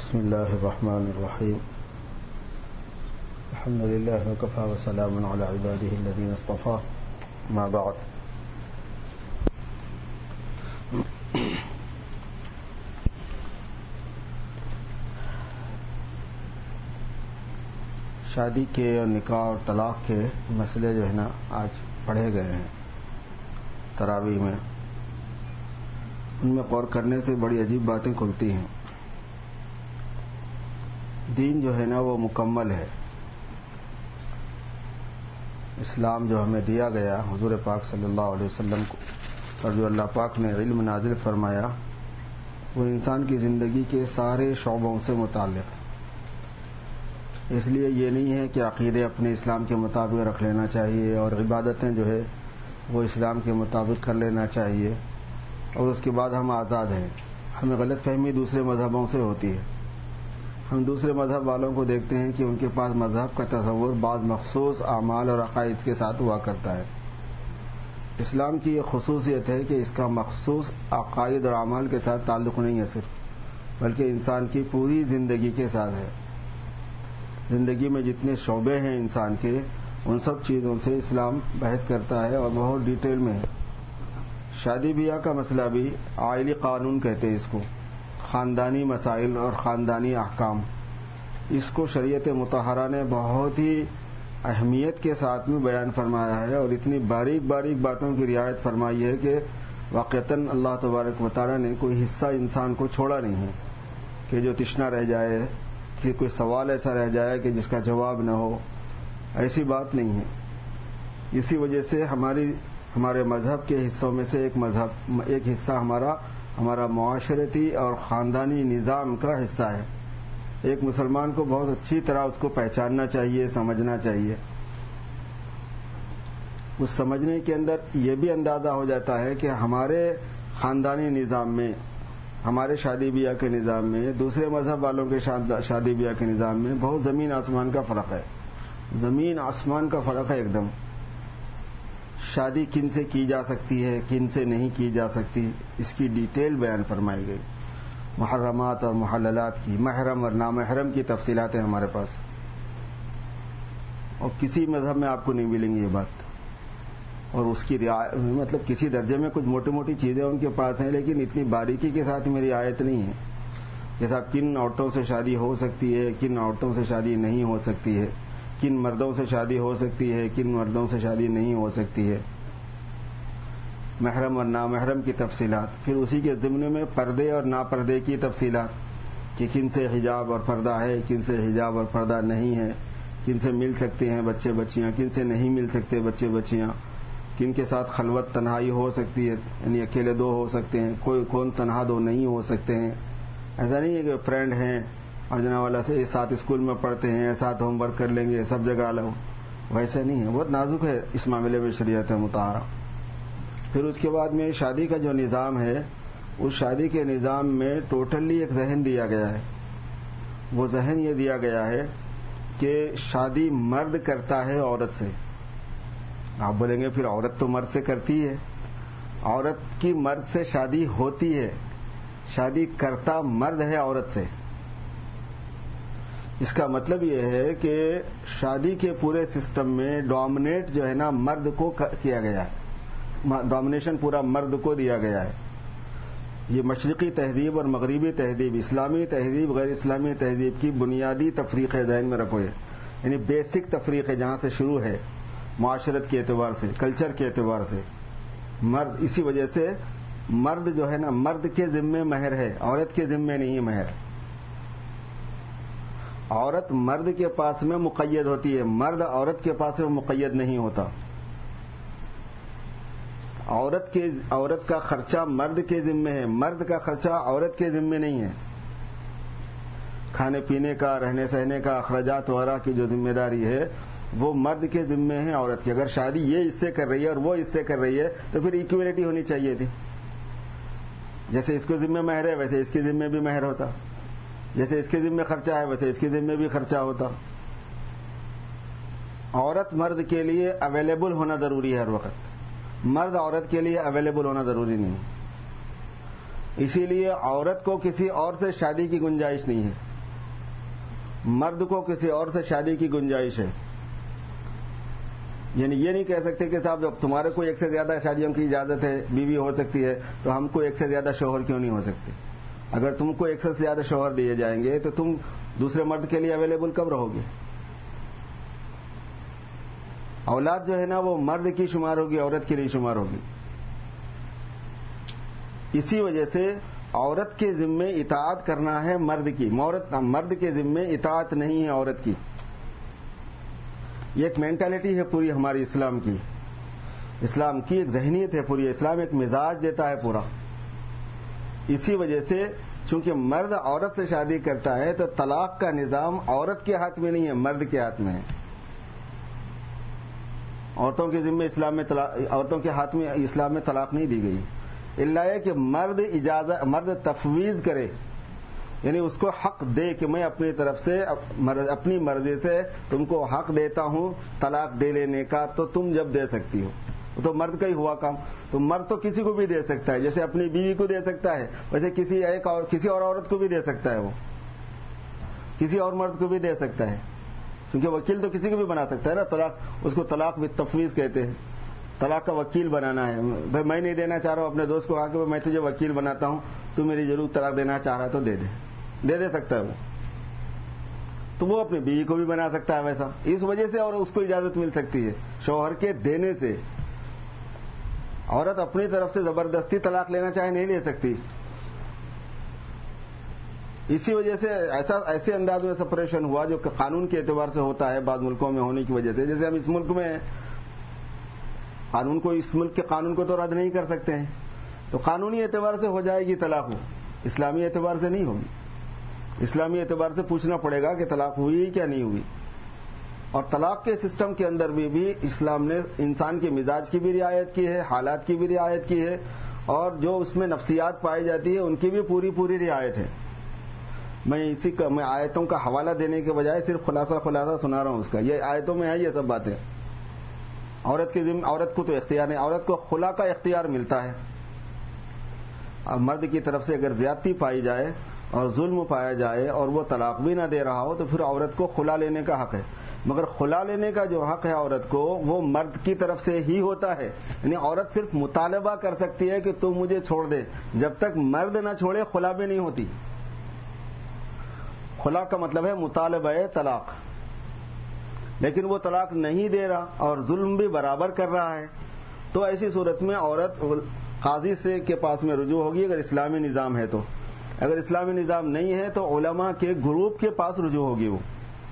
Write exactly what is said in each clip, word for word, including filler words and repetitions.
بسم الله الرحمن الرحيم. الحمد لله وكفى وسلام على عباده الذين اصطفى. ما بعد. شادی کے اور نکاح اور طلاق کے مسئلے جو ہے نا آج پڑھے گئے ہیں تراویح میں. ان میں غور کرنے سے بڑی عجیب باتیں کھلتی ہیں. دین جو ہے نا وہ مکمل ہے. اسلام جو ہمیں دیا گیا حضور پاک صلی اللہ علیہ وسلم کو اور جو اللہ پاک نے علم نازل فرمایا وہ انسان کی زندگی کے سارے شعبوں سے متعلق ہے. اس لیے یہ نہیں ہے کہ عقیدے اپنے اسلام کے مطابق رکھ لینا چاہیے اور عبادتیں جو ہے وہ اسلام کے مطابق کر لینا چاہیے اور اس کے بعد ہم آزاد ہیں. ہمیں غلط فہمی دوسرے مذہبوں سے ہوتی ہے. ہم دوسرے مذہب والوں کو دیکھتے ہیں کہ ان کے پاس مذہب کا تصور بعض مخصوص اعمال اور عقائد کے ساتھ ہوا کرتا ہے. اسلام کی یہ خصوصیت ہے کہ اس کا مخصوص عقائد اور اعمال کے ساتھ تعلق نہیں ہے صرف، بلکہ انسان کی پوری زندگی کے ساتھ ہے. زندگی میں جتنے شعبے ہیں انسان کے ان سب چیزوں سے اسلام بحث کرتا ہے اور بہت ڈیٹیل میں ہے. شادی بیاہ کا مسئلہ بھی عائلی قانون کہتے ہیں اس کو، خاندانی مسائل اور خاندانی احکام. اس کو شریعت مطہرہ نے بہت ہی اہمیت کے ساتھ میں بیان فرمایا ہے اور اتنی باریک باریک باتوں کی رعایت فرمائی ہے کہ واقعتاً اللہ تبارک و تعالی نے کوئی حصہ انسان کو چھوڑا نہیں ہے کہ جو تشنا رہ جائے، کہ کوئی سوال ایسا رہ جائے کہ جس کا جواب نہ ہو. ایسی بات نہیں ہے. اسی وجہ سے ہماری ہمارے مذہب کے حصوں میں سے ایک مذہب ایک حصہ ہمارا ہمارا معاشرتی اور خاندانی نظام کا حصہ ہے. ایک مسلمان کو بہت اچھی طرح اس کو پہچاننا چاہیے، سمجھنا چاہیے. اس سمجھنے کے اندر یہ بھی اندازہ ہو جاتا ہے کہ ہمارے خاندانی نظام میں، ہمارے شادی بیاہ کے نظام میں، دوسرے مذہب والوں کے شادی بیاہ کے نظام میں بہت زمین آسمان کا فرق ہے. زمین آسمان کا فرق ہے ایک دم. شادی کن سے کی جا سکتی ہے، کن سے نہیں کی جا سکتی، اس کی ڈیٹیل بیان فرمائی گئی. محرمات اور محللات کی، محرم اور نامحرم کی تفصیلات ہیں ہمارے پاس، اور کسی مذہب میں آپ کو نہیں ملیں گی یہ بات. اور اس کی رعایت مطلب کسی درجے میں کچھ موٹی موٹی چیزیں ان کے پاس ہیں لیکن اتنی باریکی کے ساتھ میری رعایت نہیں ہے کہ صاحب کن عورتوں سے شادی ہو سکتی ہے، کن عورتوں سے شادی نہیں ہو سکتی ہے، کن مردوں سے شادی ہو سکتی ہے، کن مردوں سے شادی نہیں ہو سکتی ہے. محرم اور نامحرم کی تفصیلات. پھر اسی کے ضمن میں پردے اور ناپردے کی تفصیلات کہ کن سے حجاب اور پردہ ہے، کن سے حجاب اور پردہ نہیں ہے، کن سے مل سکتے ہیں بچے بچیاں، کن سے نہیں مل سکتے بچے بچیاں، کن کے ساتھ خلوت تنہائی ہو سکتی ہے، یعنی اکیلے دو ہو سکتے ہیں، کوئی کون تنہا دو نہیں ہو سکتے ہیں. ایسا نہیں ہے کہ فرینڈ ہیں اور جناب والا سے ساتھ اسکول میں پڑھتے ہیں، ساتھ ہوم ورک کر لیں گے، سب جگہ الگ، ویسے نہیں ہے. بہت نازک ہے اس معاملے میں شریعت مطہرہ. پھر اس کے بعد میں شادی کا جو نظام ہے اس شادی کے نظام میں ٹوٹلی ایک ذہن دیا گیا ہے. وہ ذہن یہ دیا گیا ہے کہ شادی مرد کرتا ہے عورت سے. آپ بولیں گے پھر عورت تو مرد سے کرتی ہے. عورت کی مرد سے شادی ہوتی ہے، شادی کرتا مرد ہے عورت سے. اس کا مطلب یہ ہے کہ شادی کے پورے سسٹم میں ڈومینیٹ جو ہے نا مرد کو کیا گیا ہے. ڈومینیشن پورا مرد کو دیا گیا ہے. یہ مشرقی تہذیب اور مغربی تہذیب، اسلامی تہذیب غیر اسلامی تہذیب کی بنیادی تفریق ہے، ذہن میں رکھو. یعنی بیسک تفریق ہے جہاں سے شروع ہے معاشرت کے اعتبار سے، کلچر کے اعتبار سے. مرد اسی وجہ سے مرد جو ہے نا مرد کے ذمے مہر ہے، عورت کے ذمے نہیں مہر. عورت مرد کے پاس میں مقید ہوتی ہے، مرد عورت کے پاس میں مقید نہیں ہوتا. عورت کے عورت کا خرچہ مرد کے ذمے ہے، مرد کا خرچہ عورت کے ذمے نہیں ہے. کھانے پینے کا، رہنے سہنے کا، اخراجات وغیرہ کی جو ذمہ داری ہے وہ مرد کے ذمے ہے عورت کی. اگر شادی یہ اس سے کر رہی ہے اور وہ اس سے کر رہی ہے تو پھر ایکویلٹی ہونی چاہیے تھی. جیسے اس کو ذمہ مہر ہے ویسے اس کے ذمے بھی مہر ہوتا، جیسے اس کے ذمے خرچہ ہے ویسے اس کے ذمے بھی خرچہ ہوتا. عورت مرد کے لیے اویلیبل ہونا ضروری ہے ہر وقت، مرد عورت کے لیے اویلیبل ہونا ضروری نہیں. اسی لیے عورت کو کسی اور سے شادی کی گنجائش نہیں ہے. مرد کو کسی اور سے شادی کی گنجائش ہے. یعنی یہ نہیں کہہ سکتے کہ صاحب جب تمہارے کو ایک سے زیادہ شادیوں کی اجازت ہے, بیوی ہو سکتی ہے, تو ہم کو ایک سے زیادہ شوہر کیوں نہیں ہو سکتے؟ اگر تم کو ایک سے زیادہ شوہر دیے جائیں گے تو تم دوسرے مرد کے لیے اویلیبل کب رہو گے؟ اولاد جو ہے نا وہ مرد کی شمار ہوگی, عورت کی نہیں شمار ہوگی. اسی وجہ سے عورت کے ذمے اطاعت کرنا ہے مرد کی, مرد کے ذمے اطاعت نہیں ہے عورت کی. یہ ایک مینٹالٹی ہے پوری ہماری اسلام کی, اسلام کی ایک ذہنیت ہے پوری, اسلام ایک مزاج دیتا ہے پورا. اسی وجہ سے چونکہ مرد عورت سے شادی کرتا ہے تو طلاق کا نظام عورت کے ہاتھ میں نہیں ہے, مرد کے ہاتھ میں ہے. عورتوں کے ذمے اسلام میں عورتوں کے ہاتھ میں اسلام میں طلاق نہیں دی گئی, الا یہ کہ مرد اجازت مرد تفویض کرے, یعنی اس کو حق دے کہ میں اپنی طرف سے اپنی مرضی سے تم کو حق دیتا ہوں طلاق دے لینے کا, تو تم جب دے سکتی ہو. تو مرد کا ہی ہوا کام. تو مرد تو کسی کو بھی دے سکتا ہے, جیسے اپنی بیوی کو دے سکتا ہے ویسے کسی ایک اور کسی اور عورت کو بھی دے سکتا ہے, وہ کسی اور مرد کو بھی دے سکتا ہے, کیونکہ وکیل تو کسی کو بھی بنا سکتا ہے نا. طلاق اس کو طلاق بالتفویض کہتے ہیں, طلاق کا وکیل بنانا ہے. بھائی میں نہیں دینا چاہ رہا ہوں, اپنے دوست کو کہا کہ میں تجھے وکیل بناتا ہوں, تو میری ضرور طلاق دینا چاہ رہا تو دے دے دے دے سکتا ہے وہ. تو وہ اپنی بیوی کو بھی بنا سکتا ہے ویسا. اس وجہ سے اور اس کو اجازت مل سکتی ہے شوہر کے دینے سے. عورت اپنی طرف سے زبردستی طلاق لینا چاہے نہیں لے سکتی. اسی وجہ سے ایسا ایسے انداز میں سپریشن ہوا جو کہ قانون کے اعتبار سے ہوتا ہے بعض ملکوں میں ہونے کی وجہ سے. جیسے ہم اس ملک میں قانون کو اس ملک کے قانون کو تو رد نہیں کر سکتے ہیں, تو قانونی اعتبار سے ہو جائے گی طلاق, ہو اسلامی اعتبار سے نہیں ہوگی. اسلامی اعتبار سے پوچھنا پڑے گا کہ طلاق ہوئی کیا نہیں ہوئی. اور طلاق کے سسٹم کے اندر بھی, بھی اسلام نے انسان کے مزاج کی بھی رعایت کی ہے, حالات کی بھی رعایت کی ہے, اور جو اس میں نفسیات پائی جاتی ہے ان کی بھی پوری پوری رعایت ہے. میں اسی کا میں آیتوں کا حوالہ دینے کے بجائے صرف خلاصہ خلاصہ سنا رہا ہوں اس کا. یہ آیتوں میں ہے یہ سب باتیں. عورت کے ذمہ عورت کو تو اختیار نہیں, عورت کو خلا کا اختیار ملتا ہے. اب مرد کی طرف سے اگر زیادتی پائی جائے اور ظلم پایا جائے اور وہ طلاق بھی نہ دے رہا ہو تو پھر عورت کو خلا لینے کا حق ہے. مگر خلا لینے کا جو حق ہے عورت کو وہ مرد کی طرف سے ہی ہوتا ہے. یعنی عورت صرف مطالبہ کر سکتی ہے کہ تم مجھے چھوڑ دے, جب تک مرد نہ چھوڑے خلا بھی نہیں ہوتی. خلا کا مطلب ہے مطالبہ طلاق. لیکن وہ طلاق نہیں دے رہا اور ظلم بھی برابر کر رہا ہے, تو ایسی صورت میں عورت قاضی سے کے پاس میں رجوع ہوگی اگر اسلامی نظام ہے تو. اگر اسلامی نظام نہیں ہے تو علماء کے گروپ کے پاس رجوع ہوگی وہ.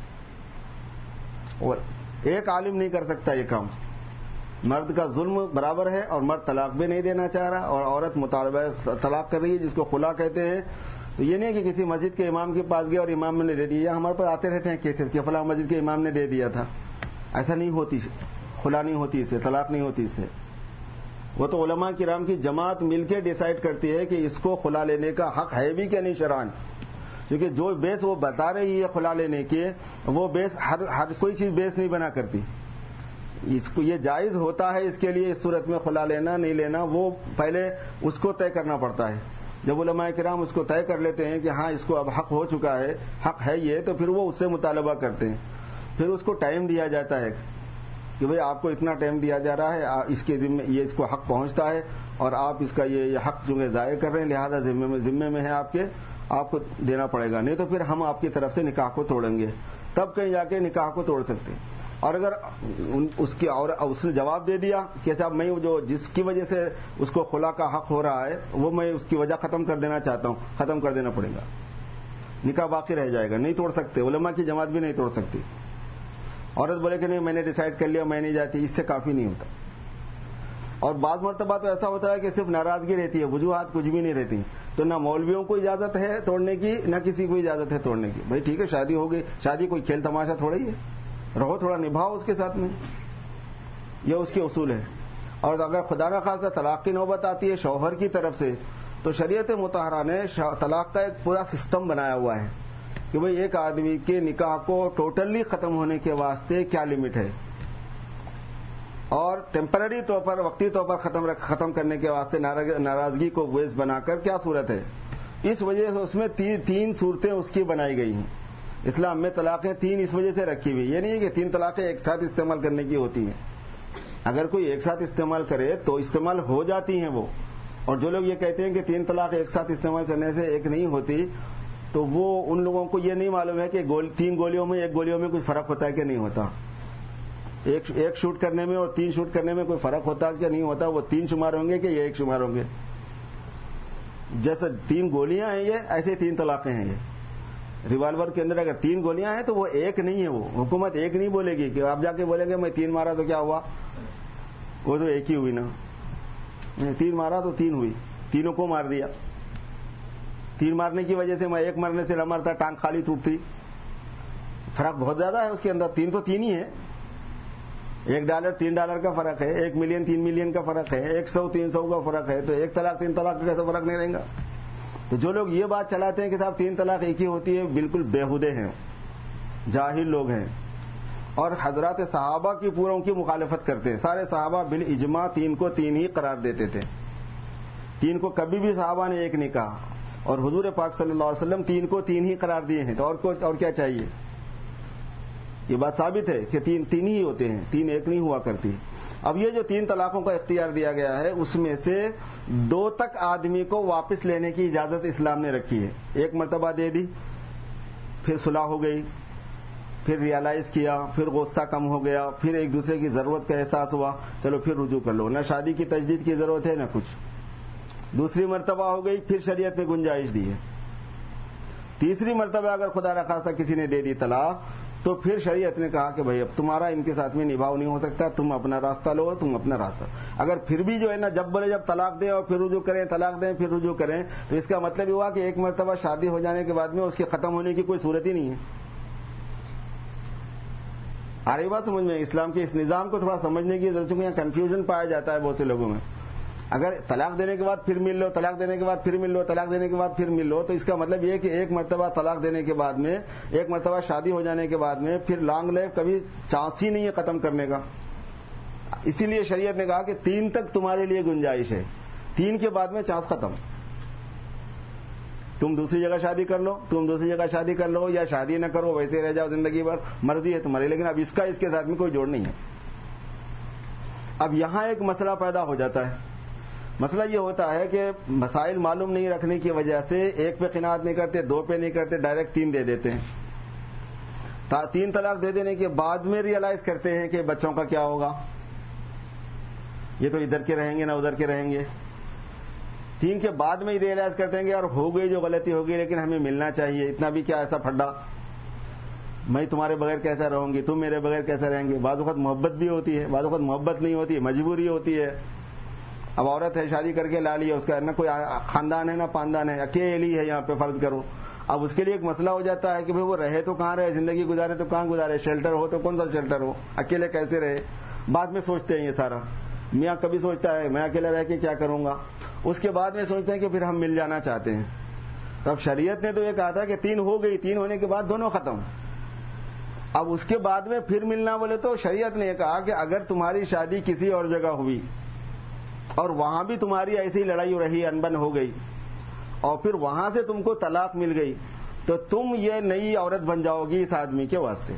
اور ایک عالم نہیں کر سکتا یہ کام. مرد کا ظلم برابر ہے اور مرد طلاق بھی نہیں دینا چاہ رہا اور عورت مطالبہ طلاق کر رہی ہے جس کو خلا کہتے ہیں. تو یہ نہیں ہے کہ کسی مسجد کے امام کے پاس گیا اور امام نے دے دیا. ہمارے پاس آتے رہتے ہیں کیسز کہ فلاں مسجد کے امام نے دے دیا تھا. ایسا نہیں ہوتی, خلا نہیں ہوتی اس سے, طلاق نہیں ہوتی اس سے. وہ تو علماء کرام کی جماعت مل کے ڈیسائیڈ کرتی ہے کہ اس کو خلا لینے کا حق ہے بھی کیا نہیں شرعاً. کیونکہ جو بیس وہ بتا رہی ہے خلا لینے کے, وہ بیس ہر ہر کوئی چیز بیس نہیں بنا کرتی. اس کو یہ جائز ہوتا ہے اس کے لیے اس صورت میں خلا لینا نہیں لینا, وہ پہلے اس کو طے کرنا پڑتا ہے. جب علماء کرام اس کو طے کر لیتے ہیں کہ ہاں اس کو اب حق ہو چکا ہے, حق ہے یہ, تو پھر وہ اس سے مطالبہ کرتے ہیں. پھر اس کو ٹائم دیا جاتا ہے کہ بھئی آپ کو اتنا ٹائم دیا جا رہا ہے, اس کے ذمے یہ اس کو حق پہنچتا ہے اور آپ اس کا یہ حق جو ہے ضائع کر رہے ہیں, لہذا ذمے میں ذمے میں ہے آپ کے, آپ کو دینا پڑے گا, نہیں تو پھر ہم آپ کی طرف سے نکاح کو توڑیں گے. تب کہیں جا کے نکاح کو توڑ سکتے ہیں. اور اگر اس کی اور اس نے جواب دے دیا کہ صاحب میں جو جس کی وجہ سے اس کو خلا کا حق ہو رہا ہے وہ میں اس کی وجہ ختم کر دینا چاہتا ہوں, ختم کر دینا پڑے گا, نکاح باقی رہ جائے گا, نہیں توڑ سکتے. علماء کی جماعت بھی نہیں توڑ سکتی. عورت بولے کہ نہیں میں نے ڈیسائیڈ کر لیا میں نہیں جاتی, اس سے کافی نہیں ہوتا. اور بعض مرتبہ تو ایسا ہوتا ہے کہ صرف ناراضگی رہتی ہے, وجوہات کچھ بھی نہیں رہتی, تو نہ مولویوں کو اجازت ہے توڑنے کی نہ کسی کو اجازت ہے توڑنے کی. بھائی ٹھیک ہے شادی ہو گئی, شادی کوئی کھیل تماشا تھوڑا ہی ہے, رہو تھوڑا نبھاؤ اس کے ساتھ میں, یہ اس کے اصول ہے. اور اگر خدا نہ خواستہ طلاق کی نوبت آتی ہے شوہر کی طرف سے, تو شریعت مطہرہ نے طلاق کا ایک پورا سسٹم بنایا ہوا ہے کہ بھئی ایک آدمی کے نکاح کو ٹوٹلی ختم ہونے کے واسطے کیا لمٹ ہے, اور ٹیمپرری طور پر وقتی طور پر ختم ختم کرنے کے واسطے ناراضگی کو بیس بنا کر کیا صورت ہے. اس وجہ سے اس میں تین صورتیں اس کی بنائی گئی ہیں. اسلام میں طلاقیں تین اس وجہ سے رکھی ہوئی، یہ نہیں ہے کہ تین طلاقیں ایک ساتھ استعمال کرنے کی ہوتی ہیں. اگر کوئی ایک ساتھ استعمال کرے تو استعمال ہو جاتی ہیں وہ. اور جو لوگ یہ کہتے ہیں کہ تین طلاق ایک ساتھ استعمال کرنے سے ایک نہیں ہوتی، تو وہ ان لوگوں کو یہ نہیں معلوم ہے کہ گول تین گولیوں میں ایک گولیوں میں کچھ فرق ہوتا ہے کہ نہیں ہوتا. ایک ایک شوٹ کرنے میں اور تین شوٹ کرنے میں کوئی فرق ہوتا ہے کہ نہیں ہوتا. وہ تین شمار ہوں گے کہ یہ ایک شمار ہوں گے. جیسے تین گولیاں ہیں یہ، ایسے تین طلاقیں ہیں یہ. ریوالور کے اندر اگر تین گولیاں ہیں تو وہ ایک نہیں ہے. وہ حکومت ایک نہیں بولے گی کہ آپ جا کے بولیں گے میں تین مارا تو کیا ہوا، وہ تو ایک ہی ہوئی نا. تین مارا تو تین ہوئی، تینوں کو مار دیا. تین مارنے کی وجہ سے میں ایک مرنے سے نہ مرتا، ٹانگ خالی ٹوٹتی. فرق بہت زیادہ ہے اس کے اندر. تین تو تین ہی ہے. ایک ڈالر تین ڈالر کا فرق ہے، ایک ملین تین ملین کا فرق ہے، ایک سو تین سو کا فرق ہے. تو ایک طلاق تین طلاق کا کیسے فرق نہیں رہے گا؟ تو جو لوگ یہ بات چلاتے ہیں کہ صاحب تین طلاق ایک ہی ہوتی ہے، بالکل بےہودے ہیں، جاہل لوگ ہیں. اور حضرات صحابہ کی پوروں کی مخالفت کرتے ہیں. سارے صحابہ بالاجماع تین کو تین ہی قرار دیتے تھے. تین کو کبھی بھی صحابہ نے ایک نہیں کہا. اور حضور پاک صلی اللہ علیہ وسلم تین کو تین ہی قرار دیے ہیں. تو اور کو اور کیا چاہیے؟ یہ بات ثابت ہے کہ تین تین ہی ہوتے ہیں، تین ایک نہیں ہوا کرتی. اب یہ جو تین طلاقوں کا اختیار دیا گیا ہے اس میں سے دو تک آدمی کو واپس لینے کی اجازت اسلام نے رکھی ہے. ایک مرتبہ دے دی، پھر صلح ہو گئی، پھر ریئلائز کیا، پھر غصہ کم ہو گیا، پھر ایک دوسرے کی ضرورت کا احساس ہوا، چلو پھر رجوع کر لو. نہ شادی کی تجدید کی ضرورت ہے نہ کچھ. دوسری مرتبہ ہو گئی، پھر شریعت نے گنجائش دی ہے. تیسری مرتبہ اگر خدا نخواستہ کسی نے دے دی طلاق تو پھر شریعت نے کہا کہ بھائی اب تمہارا ان کے ساتھ میں نبھاؤ نہیں ہو سکتا، تم اپنا راستہ لو، تم اپنا راستہ. اگر پھر بھی جو ہے نا جب بولے جب طلاق دیں اور پھر رجوع کریں، طلاق دیں پھر رجوع کریں، تو اس کا مطلب یہ ہوا کہ ایک مرتبہ شادی ہو جانے کے بعد میں اس کے ختم ہونے کی کوئی صورت ہی نہیں ہے. آ رہی بات سمجھ میں؟ اسلام کے اس نظام کو تھوڑا سمجھنے کی ضرورت ہے. یہاں کنفیوژن پایا جاتا ہے بہت سے لوگوں میں. اگر طلاق دینے کے بعد پھر مل لو، طلاق دینے کے بعد پھر مل لو، طلاق دینے کے بعد پھر مل لو، تو اس کا مطلب یہ ہے کہ ایک مرتبہ طلاق دینے کے بعد میں، ایک مرتبہ شادی ہو جانے کے بعد میں پھر لانگ لائف کبھی چانس ہی نہیں ہے ختم کرنے کا. اسی لیے شریعت نے کہا کہ تین تک تمہارے لیے گنجائش ہے، تین کے بعد میں چانس ختم. تم دوسری جگہ شادی کر لو، تم دوسری جگہ شادی کر لو، یا شادی نہ کرو ویسے رہ جاؤ زندگی بھر، مرضی ہے تمہاری. لیکن اب اس کا اس کے ساتھ میں کوئی جوڑ نہیں ہے. اب یہاں ایک مسئلہ پیدا ہو جاتا ہے. مسئلہ یہ ہوتا ہے کہ مسائل معلوم نہیں رکھنے کی وجہ سے ایک پہ قناعت نہیں کرتے، دو پہ نہیں کرتے، ڈائریکٹ تین دے دیتے ہیں. تین طلاق دے دینے کے بعد میں ریئلائز کرتے ہیں کہ بچوں کا کیا ہوگا، یہ تو ادھر کے رہیں گے نہ ادھر کے رہیں گے. تین کے بعد میں ہی ریئلائز کرتے ہیں کہ یار ہو گئی جو غلطی ہوگی، لیکن ہمیں ملنا چاہیے، اتنا بھی کیا ایسا پھڈا، میں تمہارے بغیر کیسا رہوں گی، تم میرے بغیر کیسا رہیں گے. بعض وقت محبت بھی ہوتی ہے، بعض وقت محبت نہیں ہوتی، مجبوری ہوتی ہے. اب عورت ہے شادی کر کے لا لی ہے، اس کا نہ کوئی خاندان ہے نہ پاندان ہے، اکیلی ہے یہاں پہ فرض کرو. اب اس کے لیے ایک مسئلہ ہو جاتا ہے کہ بھئی وہ رہے تو کہاں رہے، زندگی گزارے تو کہاں گزارے، شیلٹر ہو تو کون سا شیلٹر ہو، اکیلے کیسے رہے. بعد میں سوچتے ہیں یہ سارا. میاں کبھی سوچتا ہے میں اکیلا رہ کے کیا کروں گا، اس کے بعد میں سوچتے ہیں کہ پھر ہم مل جانا چاہتے ہیں. اب شریعت نے تو یہ کہا تھا کہ تین ہو گئی، تین ہونے کے بعد دونوں ختم. اب اس کے بعد میں پھر ملنا بولے تو شریعت نے یہ کہا کہ اگر تمہاری شادی کسی اور جگہ ہوئی اور وہاں بھی تمہاری ایسی لڑائی رہی، انبن ہو گئی، اور پھر وہاں سے تم کو طلاق مل گئی، تو تم یہ نئی عورت بن جاؤ گی اس آدمی کے واسطے.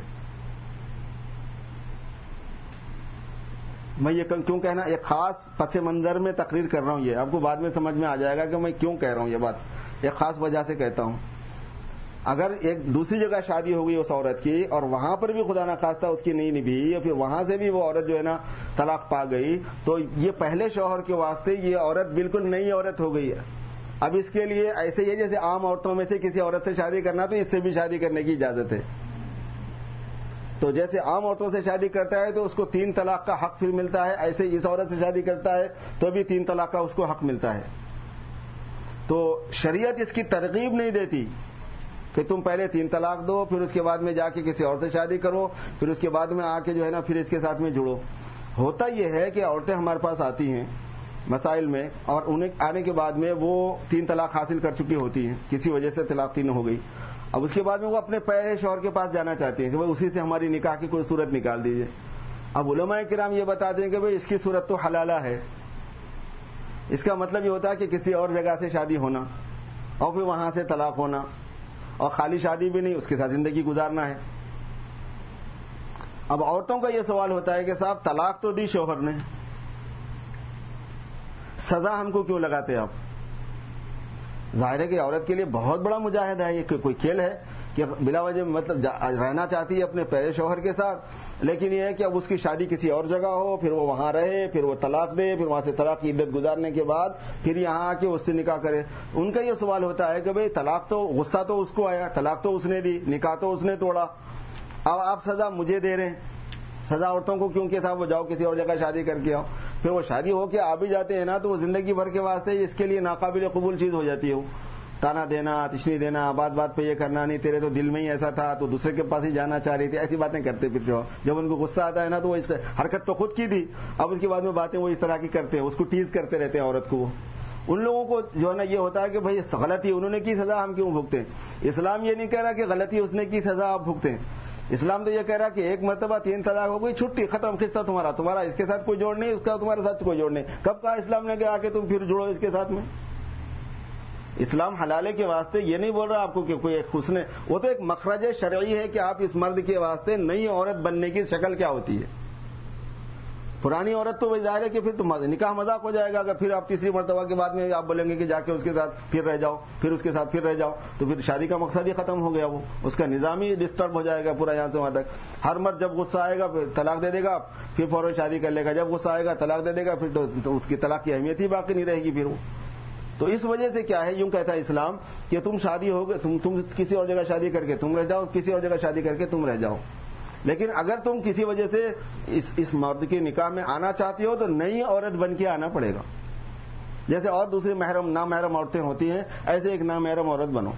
میں یہ کیوں کہنا، ایک خاص پس منظر میں تقریر کر رہا ہوں، یہ آپ کو بعد میں سمجھ میں آ جائے گا کہ میں کیوں کہہ رہا ہوں یہ بات. ایک خاص وجہ سے کہتا ہوں. اگر ایک دوسری جگہ شادی ہو گئی اس عورت کی اور وہاں پر بھی خدا نخواستہ اس کی نہیں نبھی، یا پھر وہاں سے بھی وہ عورت جو ہے نا طلاق پا گئی، تو یہ پہلے شوہر کے واسطے یہ عورت بالکل نئی عورت ہو گئی ہے. اب اس کے لیے ایسے ہی جیسے عام عورتوں میں سے کسی عورت سے شادی کرنا، تو اس سے بھی شادی کرنے کی اجازت ہے. تو جیسے عام عورتوں سے شادی کرتا ہے تو اس کو تین طلاق کا حق پھر ملتا ہے، ایسے ہی اس عورت سے شادی کرتا ہے تو بھی تین طلاق کا اس کو حق ملتا ہے. تو شریعت اس کی ترغیب نہیں دیتی کہ تم پہلے تین طلاق دو، پھر اس کے بعد میں جا کے کسی اور سے شادی کرو، پھر اس کے بعد میں آ کے جو ہے نا پھر اس کے ساتھ میں جڑو. ہوتا یہ ہے کہ عورتیں ہمارے پاس آتی ہیں مسائل میں، اور انہیں آنے کے بعد میں وہ تین طلاق حاصل کر چکی ہوتی ہیں، کسی وجہ سے طلاق تین ہو گئی. اب اس کے بعد میں وہ اپنے پہلے شوہر کے پاس جانا چاہتی ہیں کہ بھائی اسی سے ہماری نکاح کی کوئی صورت نکال دیجیے. اب علماء کرام یہ بتاتے ہیں کہ بھائی اس کی صورت تو حلالہ ہے. اس کا مطلب یہ ہوتا ہے کہ کسی اور جگہ سے شادی ہونا اور پھر وہاں سے طلاق ہونا. اور خالی شادی بھی نہیں، اس کے ساتھ زندگی گزارنا ہے۔ اب عورتوں کا یہ سوال ہوتا ہے کہ صاحب طلاق تو دی شوہر نے، سزا ہم کو کیوں لگاتے آپ؟ ظاہر ہے کہ عورت کے لیے بہت بڑا مجاہدہ ہے، یہ کوئی کھیل ہے کہ بلا وجہ مطلب رہنا چاہتی ہے اپنے پہلے شوہر کے ساتھ، لیکن یہ ہے کہ اب اس کی شادی کسی اور جگہ ہو، پھر وہ وہاں رہے، پھر وہ طلاق دے، پھر وہاں سے طلاق کی عدت گزارنے کے بعد پھر یہاں آ کے اس سے نکاح کرے۔ ان کا یہ سوال ہوتا ہے کہ بھئی طلاق تو غصہ تو اس کو آیا، طلاق تو اس نے دی، نکاح تو اس نے توڑا، اب آپ سزا مجھے دے رہے ہیں۔ سزا عورتوں کو کیوں کہ تھا وہ جاؤ کسی اور جگہ شادی کر کے آؤ، پھر وہ شادی ہو کے آ بھی جاتے ہیں نا تو وہ زندگی بھر کے واسطے اس کے لیے ناقابل قبول چیز ہو جاتی ہے، وہ تانا دینا، تشنی دینا، بات بات پہ یہ کرنا نہیں تیرے تو دل میں ہی ایسا تھا تو دوسرے کے پاس ہی جانا چاہ رہی تھی، ایسی باتیں کرتے پھر جو جب ان کو غصہ آتا ہے نا تو وہ اس حرکت تو خود کی تھی، اب اس کے بعد میں باتیں وہ اس طرح کی کرتے ہیں، اس کو ٹیز کرتے رہتے ہیں عورت کو۔ ان لوگوں کو جو ہے نا یہ ہوتا ہے کہ بھائی غلطی انہوں نے کی، سزا ہم کیوں بھگتے ہیں؟ اسلام یہ نہیں کہہ رہا کہ غلطی اس نے کی سزا آپ بھگتے ہیں، اسلام تو یہ کہہ رہا کہ ایک مرتبہ تین طلاق ہو گئی، چھٹی ختم، قصہ تمہارا تمہارا اس کے ساتھ کوئی جوڑ نہیں، اس کا تمہارے ساتھ کوئی جوڑ نہیں۔ کب کہا اسلام نے کہ آ کے تم پھر جڑو اس کے ساتھ میں؟ اسلام حلالے کے واسطے یہ نہیں بول رہا آپ کو کہ کوئی ایک حسن، وہ تو ایک مخرج شرعی ہے کہ آپ اس مرد کے واسطے نئی عورت بننے کی شکل کیا ہوتی ہے۔ پرانی عورت تو ظاہر ہے کہ پھر تو نکاح مذاق ہو جائے گا، اگر پھر آپ تیسری مرتبہ کے بعد میں آپ بولیں گے کہ جا کے اس کے ساتھ پھر رہ جاؤ، پھر اس کے ساتھ پھر رہ جاؤ، تو پھر شادی کا مقصد ہی ختم ہو گیا، وہ اس کا نظام ہی ڈسٹرب ہو جائے گا پورا یہاں سے وہاں تک۔ ہر مرد جب غصہ آئے گا طلاق دے دے گا، پھر فوراً شادی کر لے گا، جب غصہ آئے گا طلاق دے دے گا، پھر تو اس کی طلاق کی اہمیت ہی باقی نہیں رہے گی پھر وہ۔ تو اس وجہ سے کیا ہے، یوں کہتا ہے اسلام کہ تم شادی ہو گئے، تم تم کسی اور جگہ شادی کر کے تم رہ جاؤ، کسی اور جگہ شادی کر کے تم رہ جاؤ، لیکن اگر تم کسی وجہ سے اس اس مرد کے نکاح میں آنا چاہتی ہو تو نئی عورت بن کے آنا پڑے گا، جیسے اور دوسری محرم نامحرم عورتیں ہوتی ہیں ایسے ایک نامحرم عورت بنو۔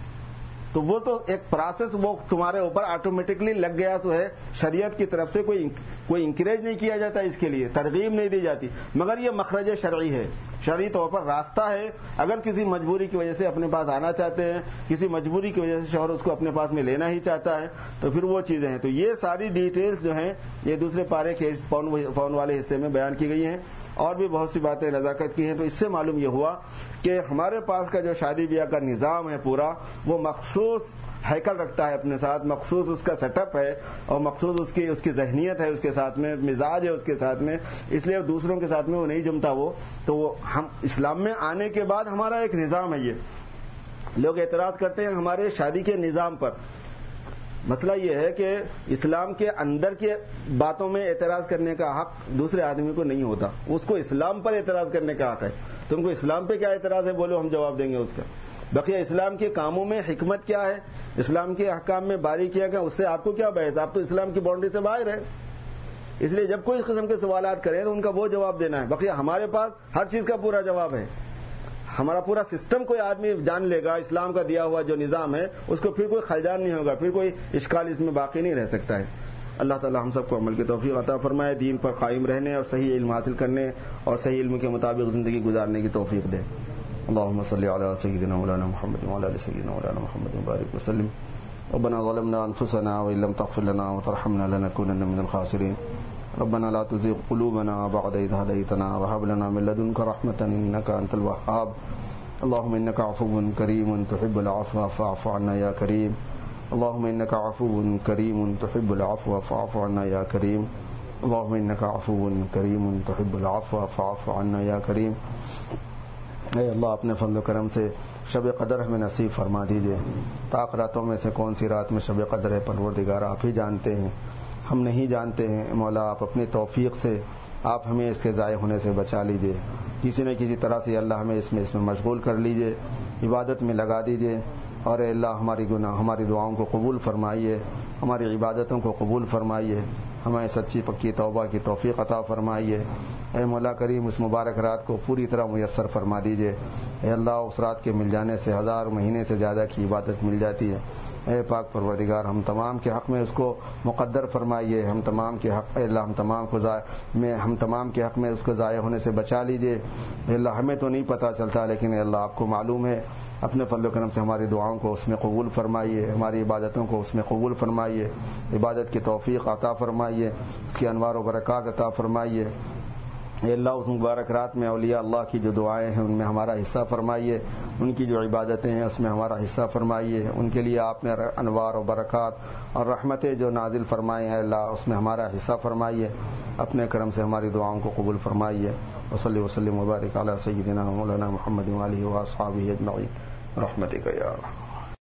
تو وہ تو ایک پروسیس وہ تمہارے اوپر آٹومیٹکلی لگ گیا تو ہے، شریعت کی طرف سے کوئی کوئی انکریج نہیں کیا جاتا، اس کے لیے ترغیب نہیں دی جاتی، مگر یہ مخرج شرعی ہے، شرعی طور پر راستہ ہے۔ اگر کسی مجبوری کی وجہ سے اپنے پاس آنا چاہتے ہیں، کسی مجبوری کی وجہ سے شوہر اس کو اپنے پاس میں لینا ہی چاہتا ہے، تو پھر وہ چیزیں ہیں۔ تو یہ ساری ڈیٹیلز جو ہیں یہ دوسرے پارے کے فون والے حصے میں بیان کی گئی ہیں، اور بھی بہت سی باتیں نزاکت کی ہیں۔ تو اس سے معلوم یہ ہوا کہ ہمارے پاس کا جو شادی بیاہ کا نظام ہے پورا، وہ مخصوص ہیکل رکھتا ہے اپنے ساتھ، مخصوص اس کا سیٹ اپ ہے، اور مخصوص اس کی اس کی ذہنیت ہے اس کے ساتھ میں، مزاج ہے اس کے ساتھ میں، اس لیے دوسروں کے ساتھ میں وہ نہیں جمتا وہ۔ تو وہ ہم اسلام میں آنے کے بعد ہمارا ایک نظام ہے۔ یہ لوگ اعتراض کرتے ہیں ہمارے شادی کے نظام پر۔ مسئلہ یہ ہے کہ اسلام کے اندر کے باتوں میں اعتراض کرنے کا حق دوسرے آدمی کو نہیں ہوتا، اس کو اسلام پر اعتراض کرنے کا حق ہے۔ تم کو اسلام پہ کیا اعتراض ہے بولو، ہم جواب دیں گے اس کا۔ بقیہ اسلام کے کاموں میں حکمت کیا ہے، اسلام کے احکام میں باریکیاں کیا، اس سے آپ کو کیا بحث، آپ تو اسلام کی باؤنڈری سے باہر ہیں۔ اس لیے جب کوئی اس قسم کے سوالات کریں تو ان کا وہ جواب دینا ہے، بقیہ ہمارے پاس ہر چیز کا پورا جواب ہے۔ ہمارا پورا سسٹم کوئی آدمی جان لے گا، اسلام کا دیا ہوا جو نظام ہے اس کو پھر کوئی خلجان نہیں ہوگا، پھر کوئی اشکال اس میں باقی نہیں رہ سکتا ہے۔ اللہ تعالی ہم سب کو عمل کی توفیق عطا فرمائے، دین پر قائم رہنے اور صحیح علم حاصل کرنے اور صحیح علم کے مطابق زندگی گزارنے کی توفیق دے۔ اللهم صل على سيدنا مولانا محمد وعلى ال سيدنا مولانا محمد وبارك وسلم۔ ربنا ظلمنا انفسنا وان لم تغفر لنا وترحمنا لنكونن من الخاسرين۔ ربنا لا تزغ قلوبنا بعد إذ هديتنا وهب لنا من لدنك رحمة إنك أنت الوهاب۔ اللهم إنك عفو كريم تحب العفو فاعف عنا يا كريم۔ اللهم إنك عفو كريم تحب العفو فاعف عنا يا كريم۔ اللهم إنك عفو كريم تحب العفو فاعف عنا يا كريم۔ اے اللہ اپنے فضل و کرم سے شب قدر ہمیں نصیب فرما دیجئے۔ طاق راتوں میں سے کون سی رات میں شب قدر ہے پروردگار آپ ہی جانتے ہیں، ہم نہیں جانتے ہیں۔ مولا آپ اپنی توفیق سے آپ ہمیں اس کے ضائع ہونے سے بچا لیجئے، کسی نہ کسی طرح سے اللہ ہمیں اس میں اس میں مشغول کر لیجئے، عبادت میں لگا دیجئے، اور اے اللہ ہماری گناہ ہماری دعاؤں کو قبول فرمائیے، ہماری عبادتوں کو قبول فرمائیے، ہمیں سچی پکی توبہ کی توفیق عطا فرمائیے۔ اے مولا کریم اس مبارک رات کو پوری طرح میسر فرما دیجئے۔ اے اللہ اس رات کے مل جانے سے ہزار مہینے سے زیادہ کی عبادت مل جاتی ہے۔ اے پاک پروردگار ہم تمام کے حق میں اس کو مقدر فرمائیے، ہم تمام کے حق اے اللہ ہم تمام کو میں ہم تمام کے حق میں اس کو ضائع ہونے سے بچا لیجئے۔ اے اللہ ہمیں تو نہیں پتہ چلتا لیکن اے اللہ آپ کو معلوم ہے، اپنے فضل و کرم سے ہماری دعاؤں کو اس میں قبول فرمائیے، ہماری عبادتوں کو اس میں قبول فرمائیے، عبادت کی توفیق عطا فرمائیے، اس کی انوار و برکات عطا فرمائیے۔ اے اللہ اس مبارک رات میں اولیاء اللہ کی جو دعائیں ہیں ان میں ہمارا حصہ فرمائیے، ان کی جو عبادتیں ہیں اس میں ہمارا حصہ فرمائیے، ان کے لیے آپ نے انوار و برکات اور رحمتیں جو نازل فرمائے ہیں اللہ اس میں ہمارا حصہ فرمائیے، اپنے کرم سے ہماری دعاؤں کو قبول فرمائیے۔ وصلی وسلم وبارک علی سیدنا مولانا محمد وآلہ واصحابہ اجمعین برحمتک یا ارحم۔